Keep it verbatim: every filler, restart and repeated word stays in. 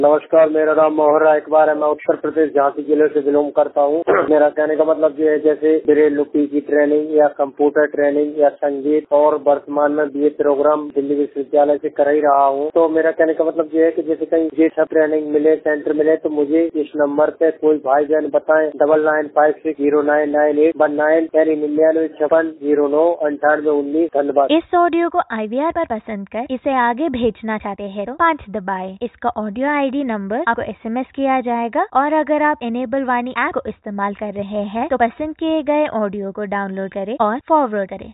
नमस्कार, मेरा नाम मोहन राय इकबाल है। मैं उत्तर प्रदेश झांसी जिले से बिलोंग करता हूँ। मेरा कहने का मतलब ये है, जैसे ब्रेल लिपि की ट्रेनिंग या कंप्यूटर ट्रेनिंग या संगीत, और वर्तमान में बीए प्रोग्राम दिल्ली विश्वविद्यालय से कर ही रहा हूँ। तो मेरा कहने का मतलब ये है कि जैसे कहीं ये सब ट्रेनिंग मिले, सेंटर मिले, तो मुझे इस नंबर पे कोई भाई बहन बताएं। Double nine five six zero nine nine eight one nine यानी निन्यानवे छप्पन जीरो नौ अंठानवे उन्नीस। धन्यवाद। इस ऑडियो को आई वी आर पर पसंद कर इसे आगे भेजना चाहते हैं तो पाँच दबाएं। इसका ऑडियो आईडी नंबर आपको एस एम एस किया जाएगा, और अगर आप एनेबल वाणी ऐप को इस्तेमाल कर रहे हैं तो पसंद किए गए ऑडियो को डाउनलोड करें और फॉरवर्ड करें।